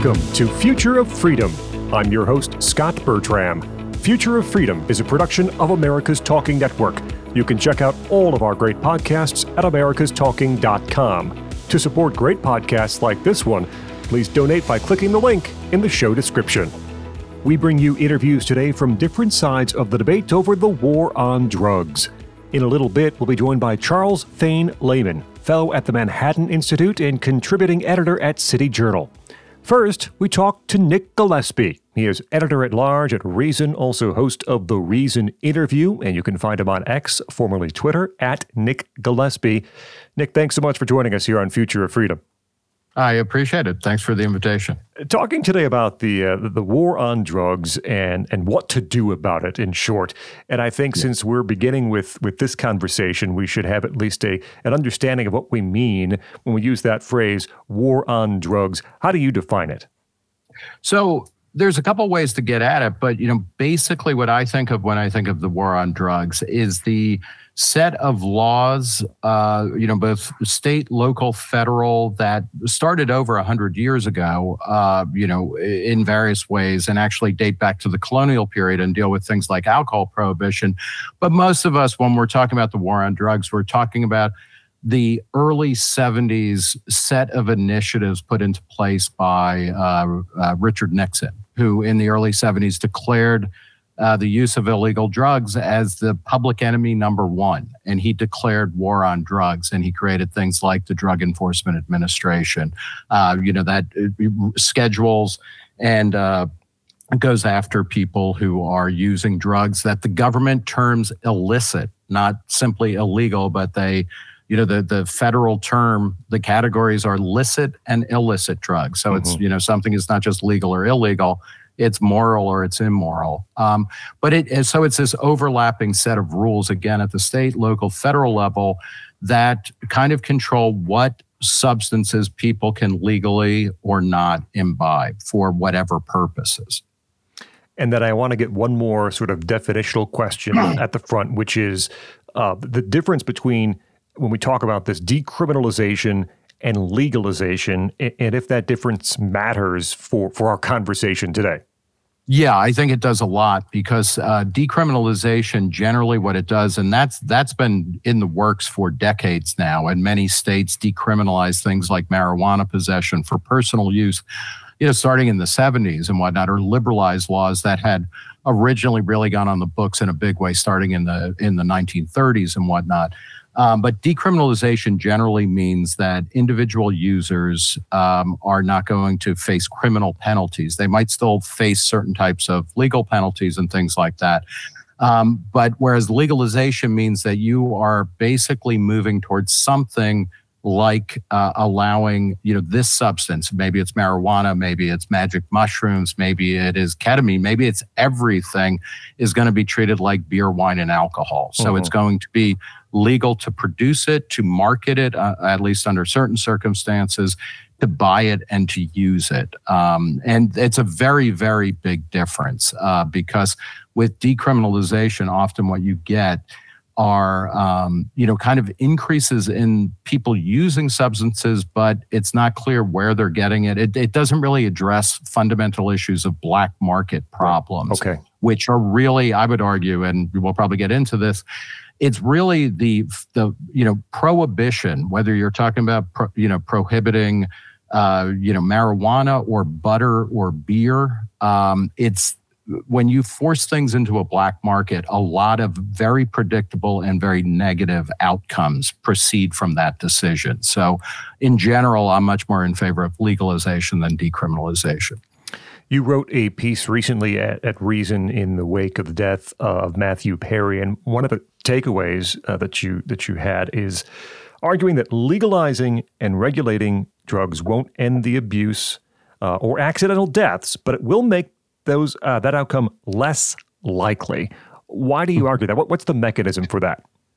Welcome to Future of Freedom. I'm your host, Scott Bertram. Future of Freedom is a production of America's Talking Network. You can check out all of our great podcasts at americastalking.com. To support great podcasts like this one, please donate by clicking the link in the show description. We bring you interviews today from different sides of the debate over the war on drugs. In a little bit, we'll be joined by Charles Thane Lehman, fellow at the Manhattan Institute and contributing editor at City Journal. First, we talk to Nick Gillespie. He is editor-at-large at Reason, also host of The Reason Interview, and you can find him on X, formerly Twitter, at Nick Gillespie. Nick, thanks so much for joining us here on Future of Freedom. I appreciate it. Thanks for the invitation. Talking today about the war on drugs and what to do about it, in short. And I think since we're beginning with this conversation, we should have at least an understanding of what we mean when we use that phrase, war on drugs. How do you define it? So there's a couple ways to get at it, but basically what I think of when I think of the war on drugs is the set of laws, both state, local, federal, that started over 100 years ago, in various ways, and actually date back to the colonial period and deal with things like alcohol prohibition. But most of us, when we're talking about the war on drugs, we're talking about the early 70s set of initiatives put into place by Richard Nixon, who in the early 70s declared the use of illegal drugs as the public enemy number one. And he declared war on drugs, and he created things like the Drug Enforcement Administration, that schedules and goes after people who are using drugs that the government terms illicit, not simply illegal, but they, the federal term, the categories are licit and illicit drugs. So it's, something is not just legal or illegal, it's moral or it's immoral. But it's this overlapping set of rules, again, at the state, local, federal level that kind of control what substances people can legally or not imbibe for whatever purposes. And then I want to get one more sort of definitional question at the front, which is the difference between when we talk about this decriminalization and legalization, and if that difference matters for our conversation today. Yeah, I think it does a lot because decriminalization, generally what it does, and that's been in the works for decades now, and many states decriminalize things like marijuana possession for personal use, starting in the 70s and whatnot, or liberalized laws that had originally really gone on the books in a big way starting in the 1930s and whatnot. But decriminalization generally means that individual users are not going to face criminal penalties. They might still face certain types of legal penalties and things like that. But whereas legalization means that you are basically moving towards something like allowing, this substance, maybe it's marijuana, maybe it's magic mushrooms, maybe it is ketamine, maybe it's everything, is going to be treated like beer, wine, and alcohol. So it's going to be legal to produce it, to market it, at least under certain circumstances, to buy it and to use it. And it's a very, very big difference because with decriminalization, often what you get are, kind of increases in people using substances, but it's not clear where they're getting it. It doesn't really address fundamental issues of black market problems, which are really, I would argue, and we'll probably get into this, it's really the prohibition, whether you're talking about, prohibiting, marijuana or butter or beer. It's when you force things into a black market, a lot of very predictable and very negative outcomes proceed from that decision. So in general, I'm much more in favor of legalization than decriminalization. You wrote a piece recently at Reason in the wake of the death of Matthew Perry, and one of the takeaways that you had is arguing that legalizing and regulating drugs won't end the abuse or accidental deaths, but it will make that outcome less likely. Why do you argue that? What's the mechanism for that?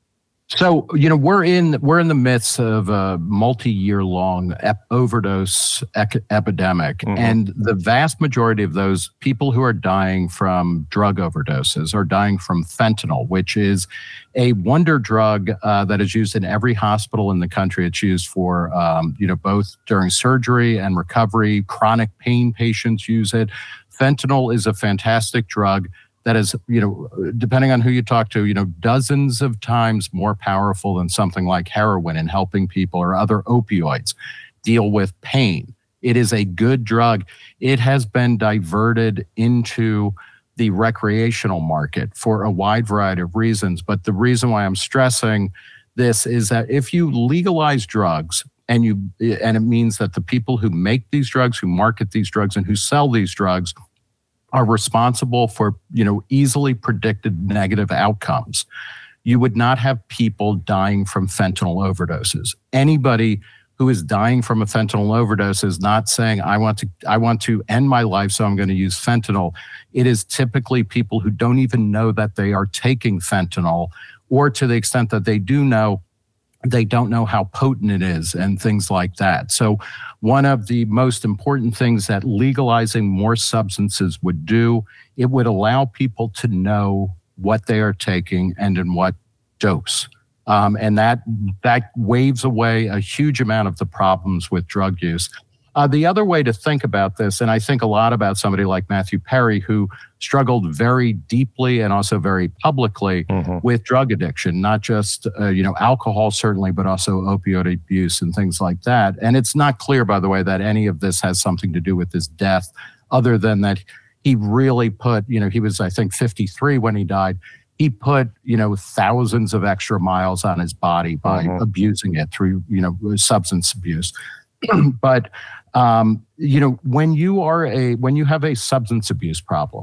So, we're in the midst of a multi-year long overdose epidemic, and the vast majority of those people who are dying from drug overdoses are dying from fentanyl, which is a wonder drug that is used in every hospital in the country. It's used for, both during surgery and recovery. Chronic pain patients use it. Fentanyl is a fantastic drug that is, depending on who you talk to, dozens of times more powerful than something like heroin in helping people or other opioids deal with pain. It is a good drug. It has been diverted into the recreational market for a wide variety of reasons. But the reason why I'm stressing this is that if you legalize drugs, and it means that the people who make these drugs, who market these drugs, and who sell these drugs are responsible for, easily predicted negative outcomes, you would not have people dying from fentanyl overdoses. Anybody who is dying from a fentanyl overdose is not saying, I want to end my life, so I'm going to use fentanyl. It is typically people who don't even know that they are taking fentanyl, or to the extent that they do know, they don't know how potent it is and things like that. So one of the most important things that legalizing more substances would do, it would allow people to know what they are taking and in what dose. And that waves away a huge amount of the problems with drug use. The other way to think about this, and I think a lot about somebody like Matthew Perry, who struggled very deeply and also very publicly with drug addiction, not just alcohol certainly, but also opioid abuse and things like that. And it's not clear, by the way, that any of this has something to do with his death, other than that he really put, he was, I think, 53 when he died. He put, thousands of extra miles on his body by abusing it through, substance abuse. But when you have a substance abuse problem,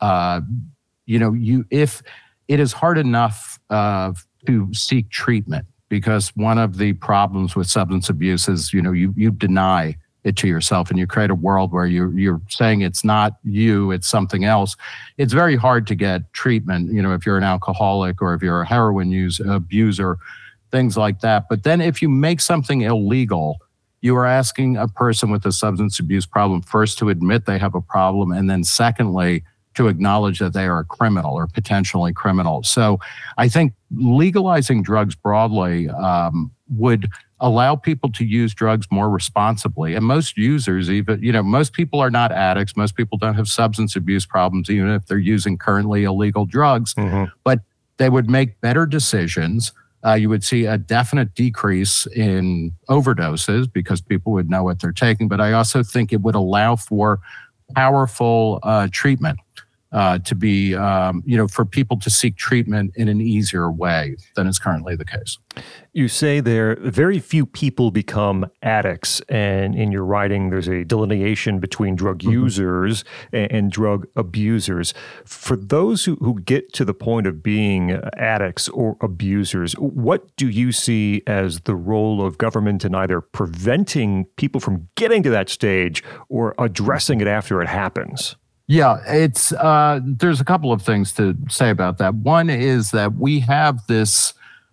if it is hard enough to seek treatment, because one of the problems with substance abuse is, you deny it to yourself and you create a world where you're saying it's not you, it's something else. It's very hard to get treatment, if you're an alcoholic or if you're a heroin abuser, things like that. But then if you make something illegal, you are asking a person with a substance abuse problem first to admit they have a problem, and then secondly, to acknowledge that they are a criminal or potentially criminal. So I think legalizing drugs broadly would allow people to use drugs more responsibly. And most users, even, most people are not addicts. Most people don't have substance abuse problems, even if they're using currently illegal drugs, but they would make better decisions. You would see a definite decrease in overdoses because people would know what they're taking. But I also think it would allow for powerful treatment to be, for people to seek treatment in an easier way than is currently the case. You say there very few people become addicts, and in your writing, there's a delineation between drug users and drug abusers. For those who get to the point of being addicts or abusers, what do you see as the role of government in either preventing people from getting to that stage or addressing it after it happens? Yeah, it's there's a couple of things to say about that. One is that we have this,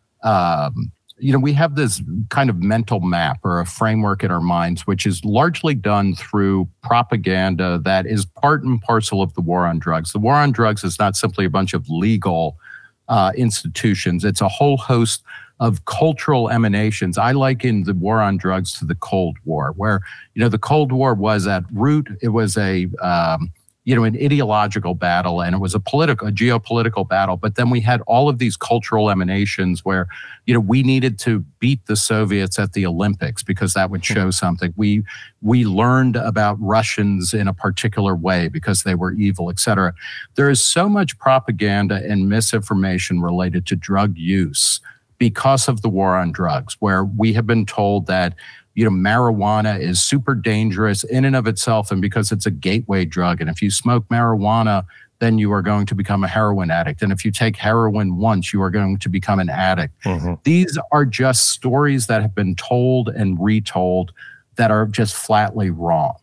we have this kind of mental map or a framework in our minds, which is largely done through propaganda that is part and parcel of the war on drugs. The war on drugs is not simply a bunch of legal institutions. It's a whole host of cultural emanations. I liken the war on drugs to the Cold War, where, the Cold War was at root, it was an ideological battle, and it was a geopolitical battle. But then we had all of these cultural emanations where, we needed to beat the Soviets at the Olympics because that would show something. We learned about Russians in a particular way because they were evil, et cetera. There is so much propaganda and misinformation related to drug use because of the war on drugs, where we have been told that marijuana is super dangerous in and of itself, and because it's a gateway drug. And if you smoke marijuana, then you are going to become a heroin addict. And if you take heroin once, you are going to become an addict. These are just stories that have been told and retold that are just flatly wrong.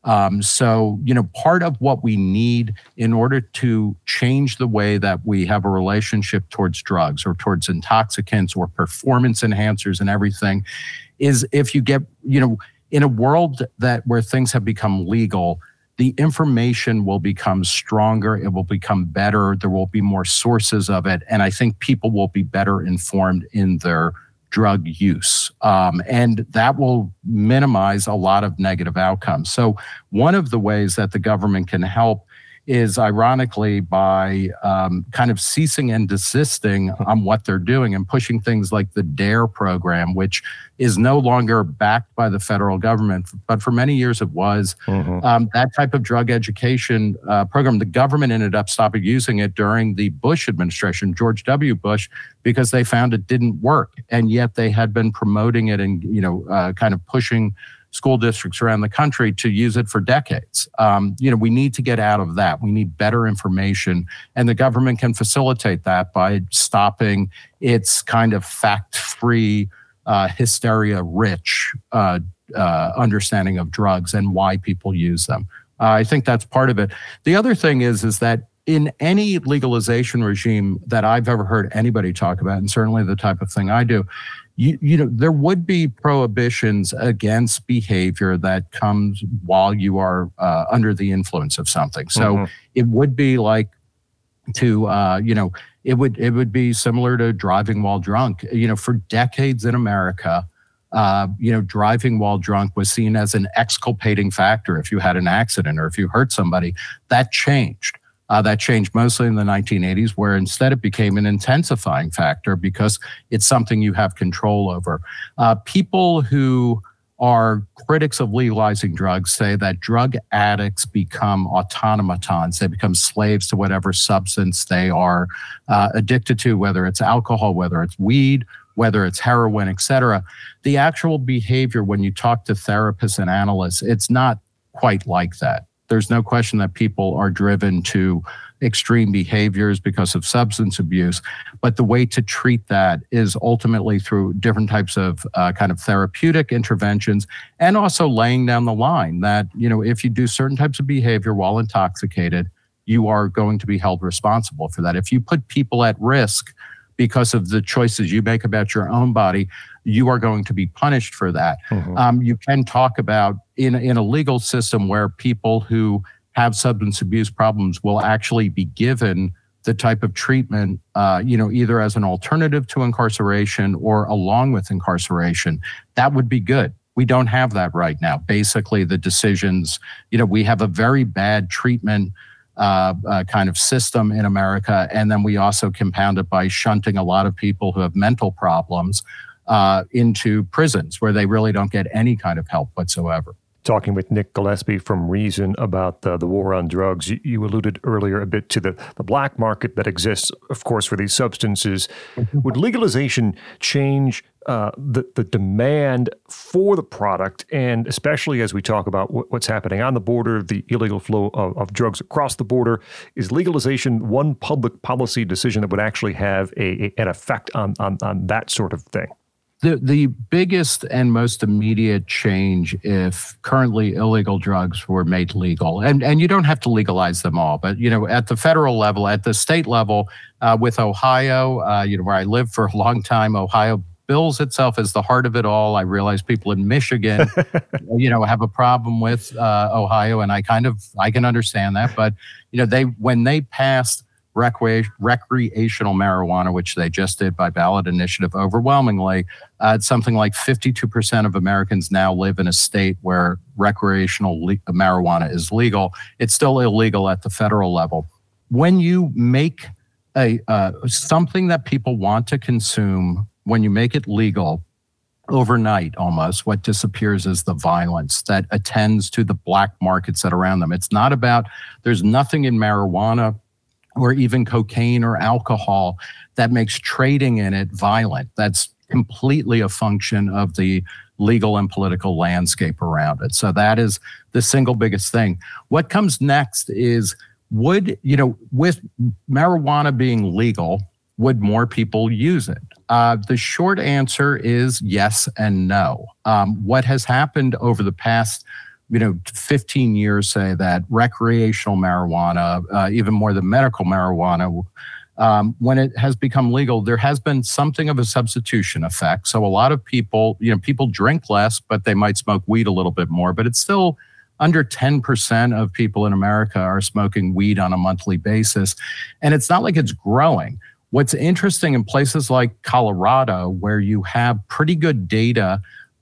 So, part of what we need in order to change the way that we have a relationship towards drugs or towards intoxicants or performance enhancers and everything is if you get, in a world where things have become legal, the information will become stronger. It will become better. There will be more sources of it. And I think people will be better informed in their drug use. And that will minimize a lot of negative outcomes. So one of the ways that the government can help is ironically by kind of ceasing and desisting on what they're doing and pushing things like the DARE program, which is no longer backed by the federal government, but for many years it was. That type of drug education program, the government ended up stopping using it during the Bush administration, George W. Bush, because they found it didn't work. And yet they had been promoting it and, kind of pushing school districts around the country to use it for decades. We need to get out of that. We need better information, and the government can facilitate that by stopping its kind of fact-free, hysteria-rich understanding of drugs and why people use them. I think that's part of it. The other thing is that in any legalization regime that I've ever heard anybody talk about, and certainly the type of thing I do, there would be prohibitions against behavior that comes while you are under the influence of something. So it would be like it would be similar to driving while drunk. For decades in America, driving while drunk was seen as an exculpating factor. If you had an accident or if you hurt somebody, that changed. That changed mostly in the 1980s, where instead it became an intensifying factor because it's something you have control over. People who are critics of legalizing drugs say that drug addicts become automatons. They become slaves to whatever substance they are addicted to, whether it's alcohol, whether it's weed, whether it's heroin, et cetera. The actual behavior, when you talk to therapists and analysts, it's not quite like that. There's no question that people are driven to extreme behaviors because of substance abuse, but the way to treat that is ultimately through different types of kind of therapeutic interventions, and also laying down the line that, if you do certain types of behavior while intoxicated, you are going to be held responsible for that. If you put people at risk because of the choices you make about your own body, you are going to be punished for that. You can talk about in a legal system where people who have substance abuse problems will actually be given the type of treatment, either as an alternative to incarceration or along with incarceration. That would be good. We don't have that right now. Basically, the decisions, we have a very bad treatment kind of system in America. And then we also compound it by shunting a lot of people who have mental problems into prisons where they really don't get any kind of help whatsoever. Talking with Nick Gillespie from Reason about the war on drugs. You alluded earlier a bit to the black market that exists, of course, for these substances. Would legalization change the demand for the product, and especially as we talk about what's happening on the border, the illegal flow of drugs across the border? Is legalization one public policy decision that would actually have an effect on that sort of thing? The biggest and most immediate change if currently illegal drugs were made legal, and you don't have to legalize them all, but at the federal level, at the state level, with Ohio, where I lived for a long time, Ohio bills itself as the heart of it all. I realize people in Michigan, have a problem with Ohio, and I can understand that, but when they passed recreational marijuana, which they just did by ballot initiative overwhelmingly, it's something like 52% of Americans now live in a state where recreational marijuana is legal. It's still illegal at the federal level. When you make something that people want to consume, when you make it legal, overnight almost, what disappears is the violence that attends to the black markets that are around them. It's not about, there's nothing in marijuana or even cocaine or alcohol that makes trading in it violent. That's completely a function of the legal and political landscape around it. So that is the single biggest thing. What comes next is, with marijuana being legal, would more people use it? The short answer is yes and no. What has happened over the past 15 years say that recreational marijuana, even more than medical marijuana, when it has become legal, there has been something of a substitution effect. So a lot of people, people drink less, but they might smoke weed a little bit more. But it's still under 10% of people in America are smoking weed on a monthly basis. And it's not like it's growing. What's interesting in places like Colorado, where you have pretty good data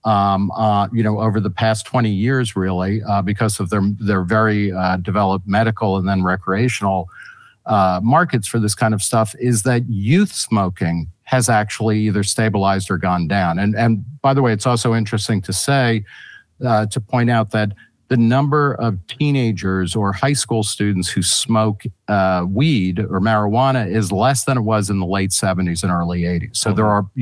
over the past 20 years, really, because of their very developed medical and then recreational markets for this kind of stuff, is that youth smoking has actually either stabilized or gone down. And by the way, it's also interesting to say, to point out that the number of teenagers or high school students who smoke weed or marijuana is less than it was in the late 70s and early 80s. So there are,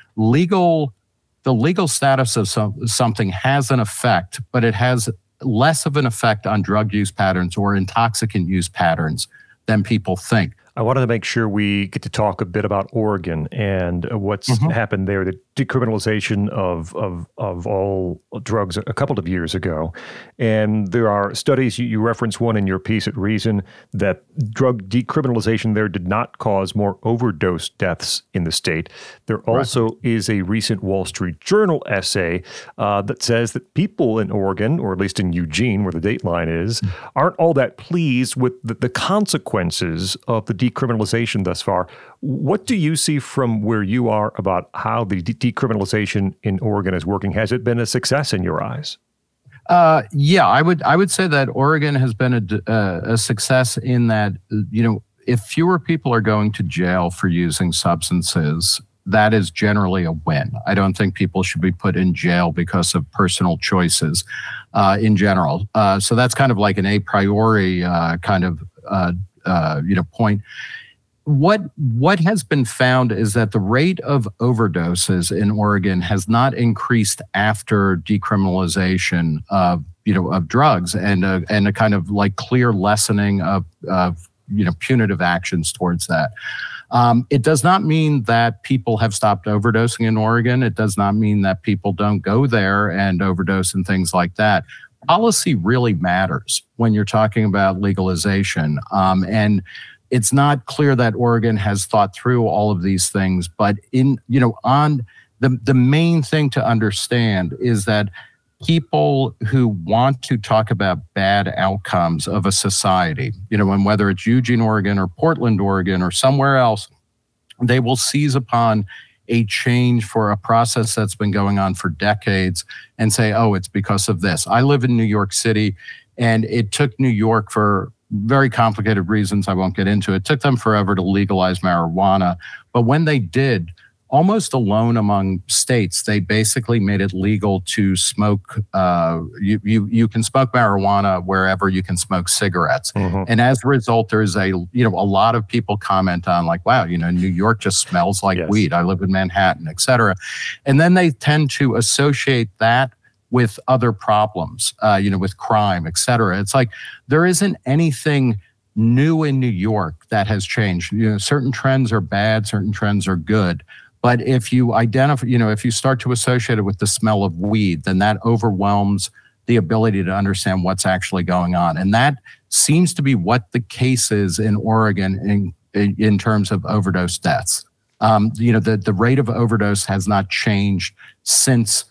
the legal status of something has an effect, but it has less of an effect on drug use patterns or intoxicant use patterns than people think. I wanted to make sure we get to talk a bit about Oregon and what's happened there, the decriminalization of all drugs a couple of years ago. And there are studies, you reference one in your piece at Reason, that drug decriminalization there did not cause more overdose deaths in the state. There also is a recent Wall Street Journal essay that says that people in Oregon, or at least in Eugene, where the Dateline is, aren't all that pleased with the consequences of the decriminalization thus far. What do you see from where you are about how the decriminalization in Oregon is working? Has it been a success in your eyes? Yeah, I would say that Oregon has been a success in that, if fewer people are going to jail for using substances, that is generally a win. I don't think people should be put in jail because of personal choices in general. So that's kind of like an a priori point. What has been found is that the rate of overdoses in Oregon has not increased after decriminalization of drugs and a kind of like clear lessening of punitive actions towards that. It does not mean that people have stopped overdosing in Oregon. It does not mean that people don't go there and overdose and things like that. Policy really matters when you're talking about legalization. And it's not clear that Oregon has thought through all of these things, but on the main thing to understand is that people who want to talk about bad outcomes of a society, and whether it's Eugene, Oregon, or Portland, Oregon, or somewhere else, they will seize upon a change for a process that's been going on for decades and say, oh, it's because of this. I live in New York City, and it took New York, for very complicated reasons I won't get into, it took them forever to legalize marijuana. But when they did, almost alone among states, they basically made it legal to smoke. You can smoke marijuana wherever you can smoke cigarettes. And as a result, there's a lot of people comment on like, wow, New York just smells like weed. I live in Manhattan, et cetera. And then they tend to associate that with other problems, with crime, et cetera. It's like there isn't anything new in New York that has changed. Certain trends are bad, certain trends are good. But if you identify, if you start to associate it with the smell of weed, then that overwhelms the ability to understand what's actually going on. And that seems to be what the case is in Oregon in terms of overdose deaths. The rate of overdose has not changed since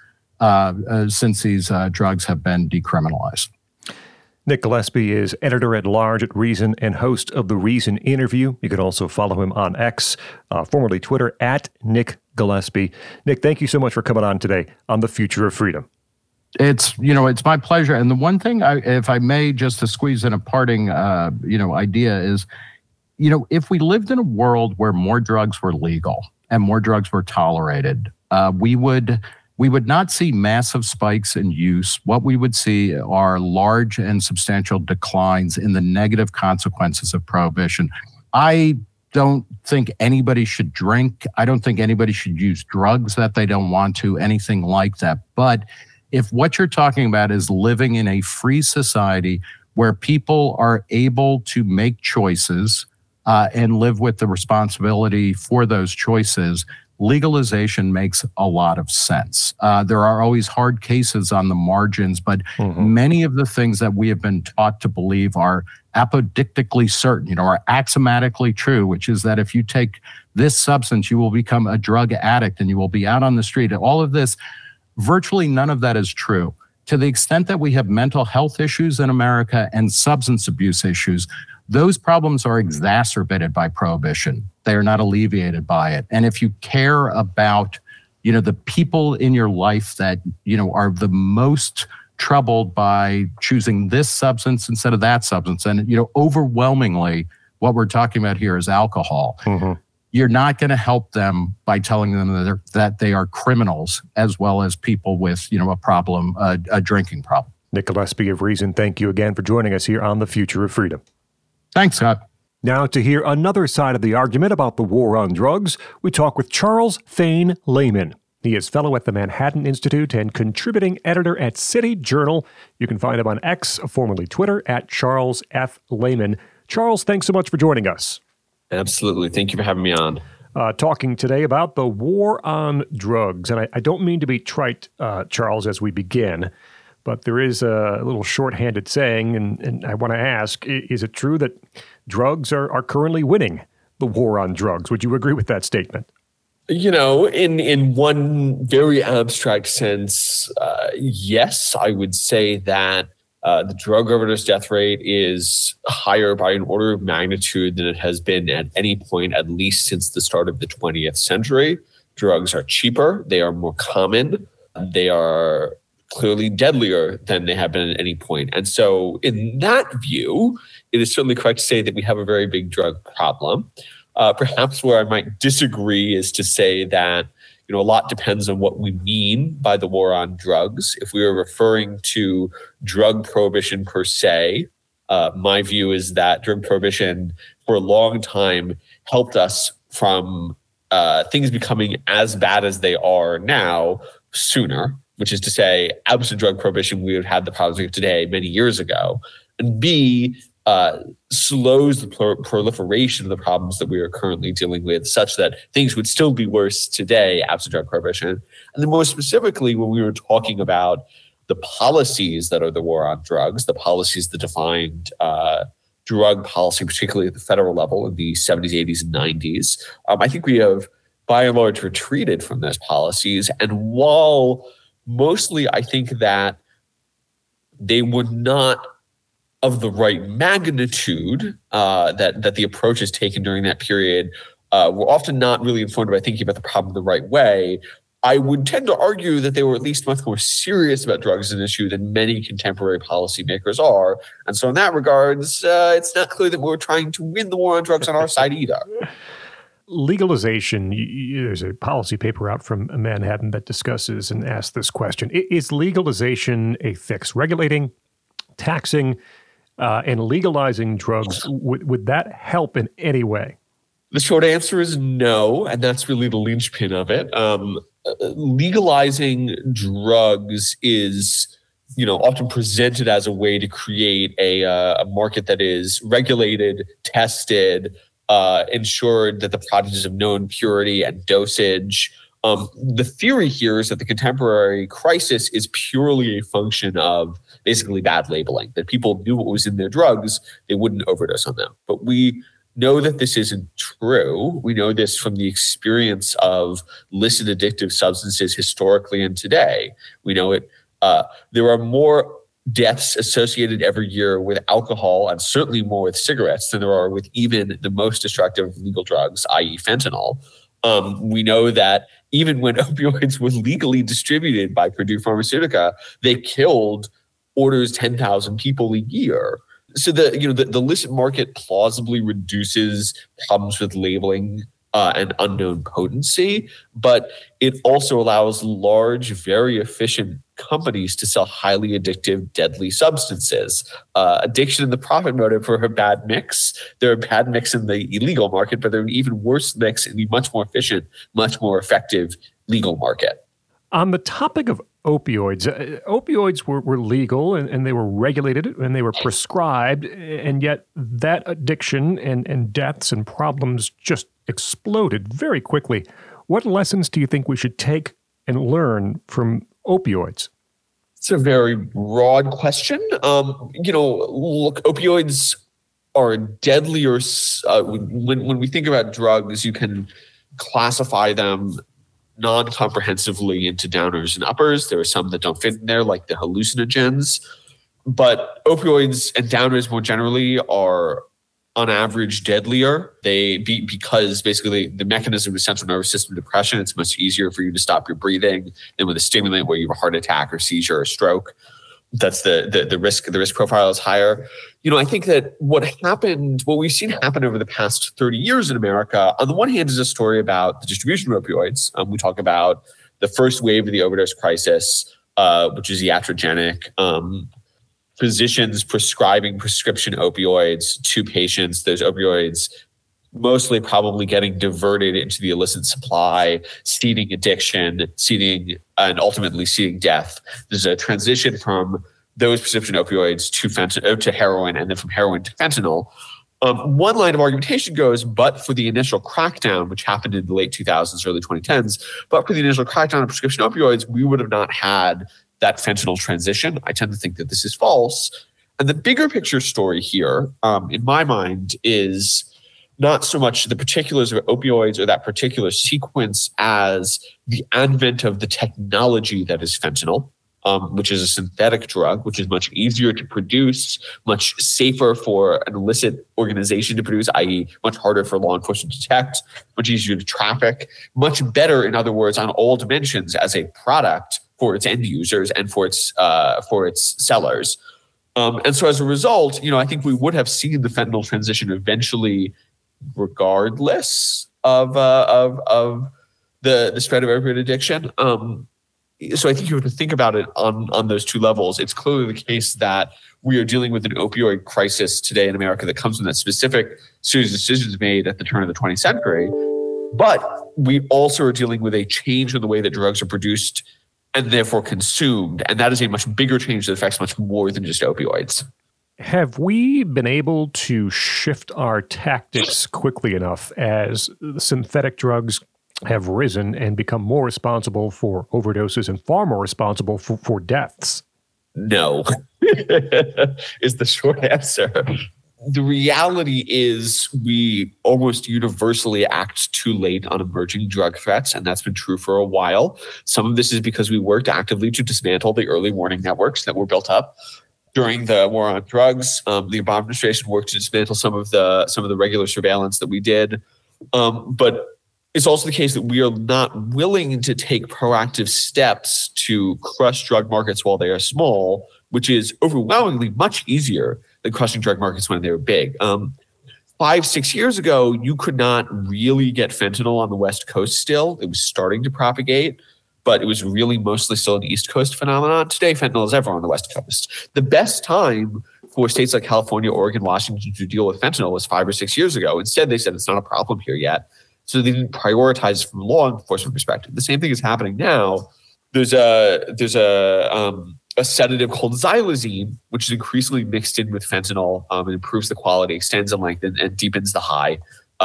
these drugs have been decriminalized. Nick Gillespie is editor-at-large at Reason and host of the Reason Interview. You can also follow him on X, formerly Twitter, at Nick Gillespie. Nick, thank you so much for coming on today on The Future of Freedom. It's my pleasure. And the one thing, if I may, just to squeeze in a parting, idea is, if we lived in a world where more drugs were legal and more drugs were tolerated, we would not see massive spikes in use. What we would see are large and substantial declines in the negative consequences of prohibition. I don't think anybody should drink. I don't think anybody should use drugs that they don't want to, anything like that. But if what you're talking about is living in a free society where people are able to make choices, and live with the responsibility for those choices, legalization makes a lot of sense. There are always hard cases on the margins, but many of the things that we have been taught to believe are apodictically certain, are axiomatically true, which is that if you take this substance, you will become a drug addict and you will be out on the street. All of this, virtually none of that is true. To the extent that we have mental health issues in America and substance abuse issues, those problems are exacerbated by prohibition. They are not alleviated by it. And if you care about, the people in your life that, are the most troubled by choosing this substance instead of that substance, and, overwhelmingly what we're talking about here is alcohol. You're not going to help them by telling them that they are criminals as well as people with, a problem, a drinking problem. Nick Gillespie of Reason, thank you again for joining us here on The Future of Freedom. Thanks, Scott. Now, to hear another side of the argument about the war on drugs, we talk with Charles Thane Lehman. He is fellow at the Manhattan Institute and contributing editor at City Journal. You can find him on X, formerly Twitter, at Charles F. Lehman. Charles, thanks so much for joining us. Absolutely. Thank you for having me on. Talking today about the war on drugs. And I don't mean to be trite, Charles, as we begin, but there is a little shorthanded saying, and I want to ask, is it true that drugs are currently winning the war on drugs? Would you agree with that statement? In one very abstract sense, yes, I would say that the drug overdose death rate is higher by an order of magnitude than it has been at any point, at least since the start of the 20th century. Drugs are cheaper. They are more common. They are clearly deadlier than they have been at any point. And so in that view, it is certainly correct to say that we have a very big drug problem. Perhaps where I might disagree is to say that a lot depends on what we mean by the war on drugs. If we are referring to drug prohibition per se, my view is that drug prohibition for a long time helped us from things becoming as bad as they are now sooner, which is to say, absent drug prohibition, we would have had the problems we have today many years ago. And B, slows the proliferation of the problems that we are currently dealing with, such that things would still be worse today absent drug prohibition. And then more specifically, when we were talking about the policies that are the war on drugs, the policies that defined drug policy, particularly at the federal level in the 70s, 80s, and 90s, I think we have by and large retreated from those policies. And while mostly I think that they would not of the right magnitude, that the approaches taken during that period were often not really informed by thinking about the problem the right way. I would tend to argue that they were at least much more serious about drugs as an issue than many contemporary policymakers are. And so in that regard, it's not clear that we're trying to win the war on drugs on our side either. Legalization, there's a policy paper out from Manhattan that discusses and asks this question. Is legalization a fix? Regulating, taxing, and legalizing drugs, would that help in any way? The short answer is no, and that's really the linchpin of it. Legalizing drugs is, often presented as a way to create a market that is regulated, tested, ensured that the product is of known purity and dosage. The theory here is that the contemporary crisis is purely a function of basically bad labeling, that people knew what was in their drugs, they wouldn't overdose on them. But we know that this isn't true. We know this from the experience of illicit addictive substances historically and today. We know it. There are more deaths associated every year with alcohol and certainly more with cigarettes than there are with even the most destructive legal drugs, i.e. fentanyl. We know that even when opioids were legally distributed by Purdue Pharmaceutica, they killed orders 10,000 people a year. So the illicit market plausibly reduces problems with labeling and unknown potency, but it also allows large, very efficient companies to sell highly addictive, deadly substances. Addiction and the profit motive for a bad mix. They're a bad mix in the illegal market, but they're an even worse mix in the much more efficient, much more effective legal market. On the topic of opioids. Opioids were legal and they were regulated and they were prescribed, and yet that addiction and deaths and problems just exploded very quickly. What lessons do you think we should take and learn from opioids? It's a very broad question. Look, opioids are deadlier. When we think about drugs, you can classify them non-comprehensively into downers and uppers. There are some that don't fit in there, like the hallucinogens. But opioids and downers more generally are, on average, deadlier. Because basically the mechanism of central nervous system depression, it's much easier for you to stop your breathing than with a stimulant where you have a heart attack or seizure or stroke. That's the risk profile is higher. I think that what we've seen happen over the past 30 years in America, on the one hand, is a story about the distribution of opioids. We talk about the first wave of the overdose crisis, which is iatrogenic. Physicians prescribing prescription opioids to patients, those opioids mostly probably getting diverted into the illicit supply, seeding addiction, and ultimately seeding death. There's a transition from those prescription opioids to heroin, and then from heroin to fentanyl. One line of argumentation goes, but for the initial crackdown, which happened in the late 2000s, early 2010s, but for the initial crackdown of prescription opioids, we would have not had that fentanyl transition. I tend to think that this is false. And the bigger picture story here, in my mind, is not so much the particulars of opioids or that particular sequence as the advent of the technology that is fentanyl, which is a synthetic drug, which is much easier to produce, much safer for an illicit organization to produce, i.e. much harder for law enforcement to detect, much easier to traffic, much better, in other words, on all dimensions as a product for its end users and for its sellers. And so as a result, I think we would have seen the fentanyl transition eventually, regardless of the spread of opioid addiction. So I think you have to think about it on those two levels. It's clearly the case that we are dealing with an opioid crisis today in America that comes from that specific series of decisions made at the turn of the 20th century. But we also are dealing with a change in the way that drugs are produced and therefore consumed. And that is a much bigger change that affects much more than just opioids. Have we been able to shift our tactics quickly enough as synthetic drugs have risen and become more responsible for overdoses and far more responsible for deaths? No, is the short answer. The reality is we almost universally act too late on emerging drug threats, and that's been true for a while. Some of this is because we worked actively to dismantle the early warning networks that were built up during the war on drugs. The Obama administration worked to dismantle some of the regular surveillance that we did. But it's also the case that we are not willing to take proactive steps to crush drug markets while they are small, which is overwhelmingly much easier than crushing drug markets when they were big. 5-6 years ago, you could not really get fentanyl on the West Coast still. It was starting to propagate, but it was really mostly still an East Coast phenomenon. Today, fentanyl is everywhere on the West Coast. The best time for states like California, Oregon, Washington to deal with fentanyl was 5 or 6 years ago. Instead, they said it's not a problem here yet. So they didn't prioritize from a law enforcement perspective. The same thing is happening now. There's a sedative called xylazine, which is increasingly mixed in with fentanyl and improves the quality, extends the length, and deepens the high,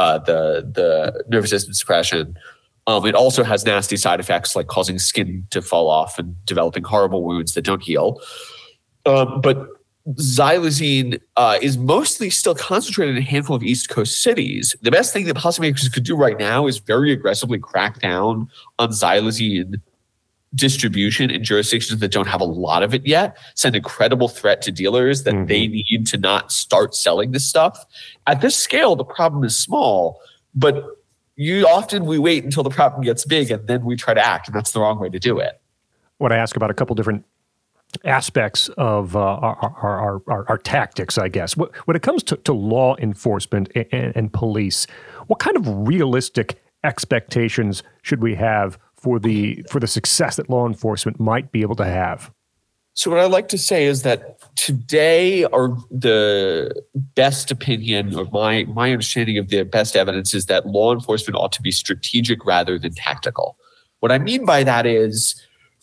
the nervous system suppression. It also has nasty side effects like causing skin to fall off and developing horrible wounds that don't heal. But xylazine is mostly still concentrated in a handful of East Coast cities. The best thing that policymakers could do right now is very aggressively crack down on xylazine distribution in jurisdictions that don't have a lot of it yet, send a credible threat to dealers that they need to not start selling this stuff. At this scale, the problem is small, but we wait until the problem gets big and then we try to act, and that's the wrong way to do it. I want to ask about a couple different aspects of our tactics, I guess. When it comes to law enforcement and police, what kind of realistic expectations should we have for the success that law enforcement might be able to have? So what I like to say is that today, the best opinion, or my understanding of the best evidence, is that law enforcement ought to be strategic rather than tactical. What I mean by that is,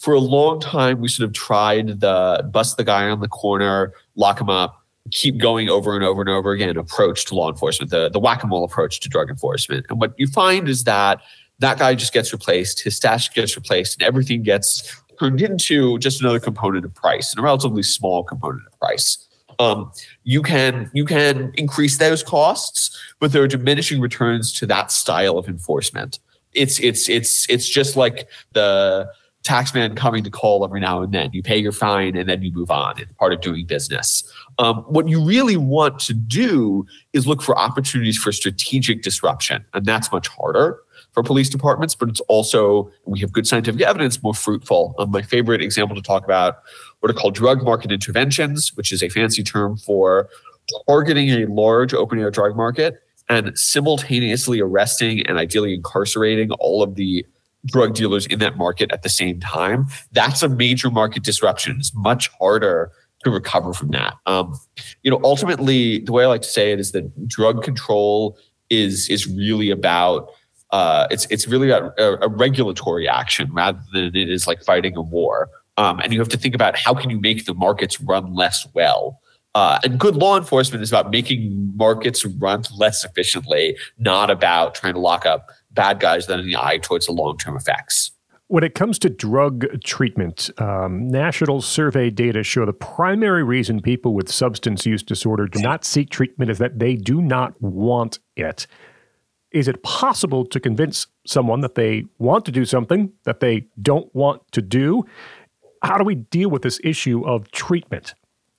For a long time, we sort of tried the bust the guy on the corner, lock him up, keep going over and over and over again approach to law enforcement, the whack-a-mole approach to drug enforcement. And what you find is that guy just gets replaced, his stash gets replaced, and everything gets turned into just another component of price, and a relatively small component of price. You can increase those costs, but there are diminishing returns to that style of enforcement. It's just like the taxman coming to call every now and then. You pay your fine and then you move on. It's part of doing business. What you really want to do is look for opportunities for strategic disruption, and that's much harder for police departments, but it's also, we have good scientific evidence, more fruitful. My favorite example to talk about what are called drug market interventions, which is a fancy term for targeting a large open-air drug market and simultaneously arresting and ideally incarcerating all of the drug dealers in that market at the same time. That's a major market disruption. It's much harder to recover from that. Ultimately, the way I like to say it is that drug control is really about it's really about a regulatory action rather than it is like fighting a war. And you have to think about how can you make the markets run less well. And good law enforcement is about making markets run less efficiently, not about trying to lock up bad guys that are in the eye towards the long-term effects. When it comes to drug treatment, national survey data show the primary reason people with substance use disorder do not seek treatment is that they do not want it. Is it possible to convince someone that they want to do something that they don't want to do? How do we deal with this issue of treatment?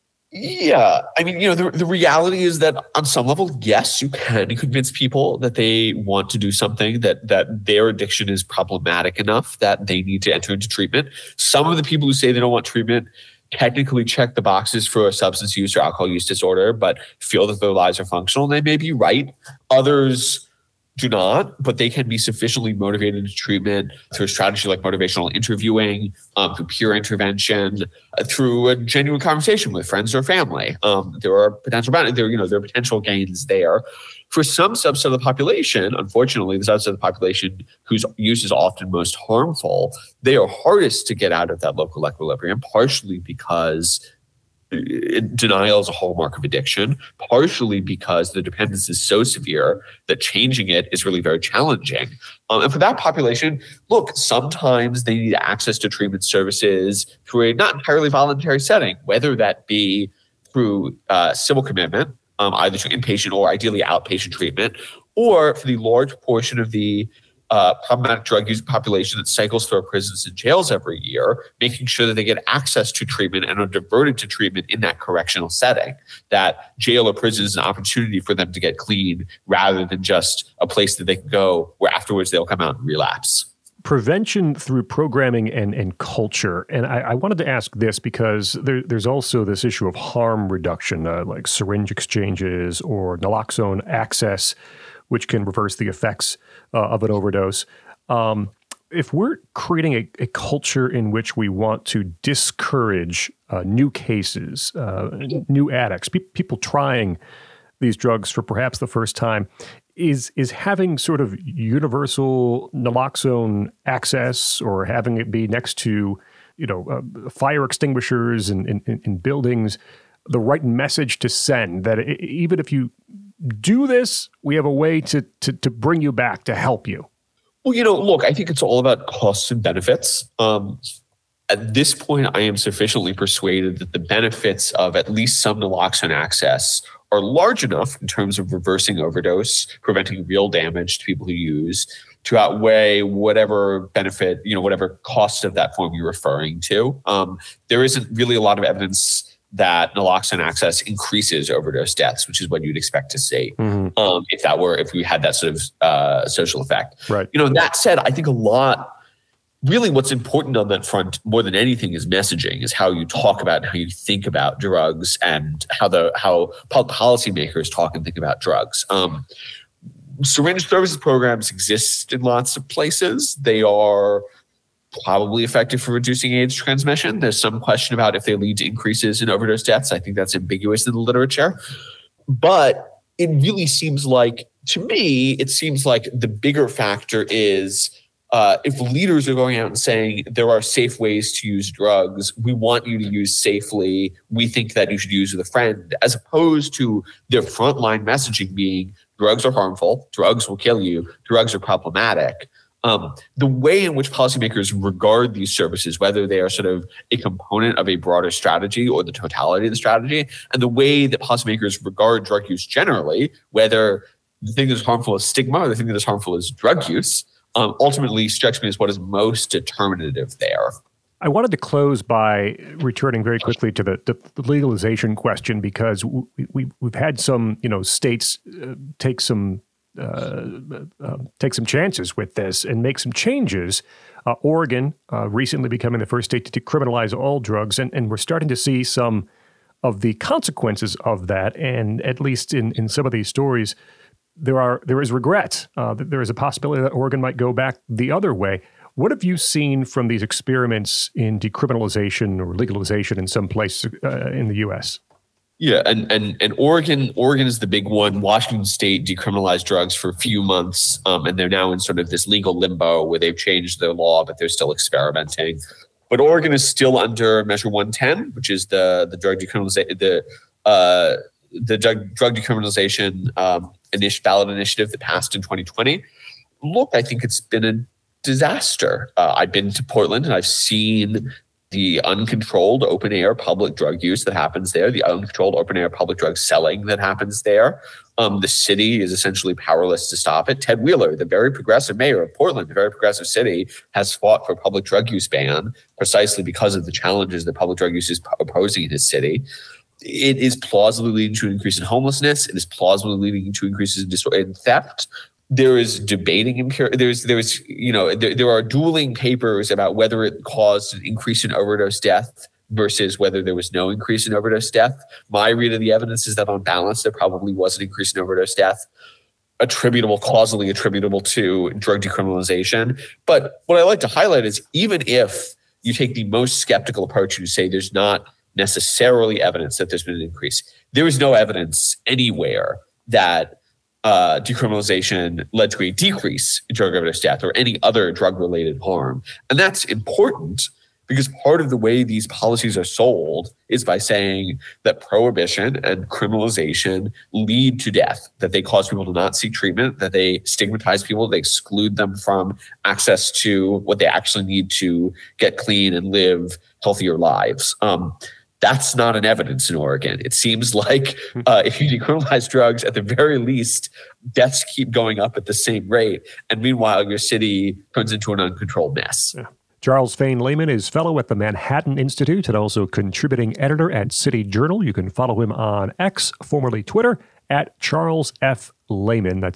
Yeah. I mean, the reality is that on some level, yes, you can convince people that they want to do something, that their addiction is problematic enough that they need to enter into treatment. Some of the people who say they don't want treatment technically check the boxes for a substance use or alcohol use disorder, but feel that their lives are functional. They may be right. Others do not, but they can be sufficiently motivated to treatment through a strategy like motivational interviewing, through peer intervention, through a genuine conversation with friends or family. There are potential gains there. For some subset of the population, unfortunately, the subset of the population whose use is often most harmful, they are hardest to get out of that local equilibrium, partially because denial is a hallmark of addiction, partially because the dependence is so severe that changing it is really very challenging. And for that population, look, sometimes they need access to treatment services through a not entirely voluntary setting, whether that be through civil commitment, either to inpatient or ideally outpatient treatment, or for the large portion of the problematic drug use population that cycles through our prisons and jails every year, making sure that they get access to treatment and are diverted to treatment in that correctional setting, that jail or prison is an opportunity for them to get clean rather than just a place that they can go where afterwards they'll come out and relapse. Prevention through programming and culture. And I wanted to ask this because there's also this issue of harm reduction, like syringe exchanges or naloxone access, which can reverse the effects of an overdose. If we're creating a culture in which we want to discourage new cases, new addicts, people trying these drugs for perhaps the first time, is having sort of universal naloxone access or having it be next to, fire extinguishers in buildings, the right message to send that even if you do this, we have a way to bring you back, to help you? Well, look, I think it's all about costs and benefits. At this point, I am sufficiently persuaded that the benefits of at least some naloxone access are large enough in terms of reversing overdose, preventing real damage to people who use, to outweigh whatever benefit, whatever cost of that form you're referring to. There isn't really a lot of evidence that naloxone access increases overdose deaths, which is what you'd expect to see if we had that sort of social effect. Right. That said, I think really what's important on that front more than anything is messaging, is how you talk about and how you think about drugs and how policymakers talk and think about drugs. Syringe services programs exist in lots of places. They are probably effective for reducing AIDS transmission. There's some question about if they lead to increases in overdose deaths. I think that's ambiguous in the literature. But it really seems like, to me, the bigger factor is if leaders are going out and saying there are safe ways to use drugs, we want you to use safely, we think that you should use with a friend, as opposed to their frontline messaging being drugs are harmful, drugs will kill you, drugs are problematic. The way in which policymakers regard these services, whether they are sort of a component of a broader strategy or the totality of the strategy, and the way that policymakers regard drug use generally, whether the thing that's harmful is stigma or the thing that is harmful is drug use, ultimately strikes me as what is most determinative there. I wanted to close by returning very quickly to the legalization question, because we've had some states take some chances with this and make some changes. Oregon recently becoming the first state to decriminalize all drugs, and we're starting to see some of the consequences of that. And at least in some of these stories, there is regret that there is a possibility that Oregon might go back the other way. What have you seen from these experiments in decriminalization or legalization in some places in the U.S.? Yeah, and Oregon is the big one. Washington State decriminalized drugs for a few months, and they're now in sort of this legal limbo where they've changed their law, but they're still experimenting. But Oregon is still under Measure 110, which is the drug decriminalization, the drug decriminalization ballot initiative that passed in 2020. Look, I think it's been a disaster. I've been to Portland and I've seen the uncontrolled open-air public drug use that happens there, the uncontrolled open-air public drug selling that happens there. The city is essentially powerless to stop it. Ted Wheeler, the very progressive mayor of Portland, the very progressive city, has fought for a public drug use ban precisely because of the challenges that public drug use is posing in his city. It is plausibly leading to an increase in homelessness. It is plausibly leading to increases in theft. There is debating. There are dueling papers about whether it caused an increase in overdose death versus whether there was no increase in overdose death. My read of the evidence is that on balance, there probably was an increase in overdose death, causally attributable to drug decriminalization. But what I like to highlight is even if you take the most skeptical approach and you say there's not necessarily evidence that there's been an increase, there is no evidence anywhere that decriminalization led to a decrease in drug overdose death or any other drug-related harm. And that's important because part of the way these policies are sold is by saying that prohibition and criminalization lead to death, that they cause people to not seek treatment, that they stigmatize people, they exclude them from access to what they actually need to get clean and live healthier lives. That's not an evidence in Oregon. It seems like if you decriminalize drugs, at the very least, deaths keep going up at the same rate. And meanwhile, your city turns into an uncontrolled mess. Yeah. Charles Fane Lehman is fellow at the Manhattan Institute and also contributing editor at City Journal. You can follow him on X, formerly Twitter, at Charles F. Lehman. That's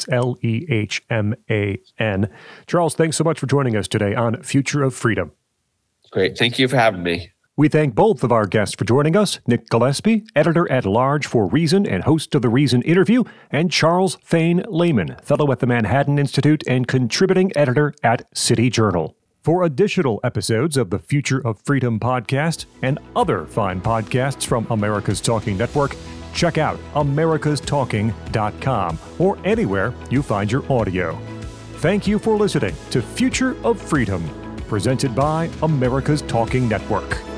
Lehman. Charles, thanks so much for joining us today on Future of Freedom. Great. Thank you for having me. We thank both of our guests for joining us, Nick Gillespie, editor-at-large for Reason and host of the Reason Interview, and Charles Fane Lehman, fellow at the Manhattan Institute and contributing editor at City Journal. For additional episodes of the Future of Freedom podcast and other fine podcasts from America's Talking Network, check out americastalking.com or anywhere you find your audio. Thank you for listening to Future of Freedom, presented by America's Talking Network.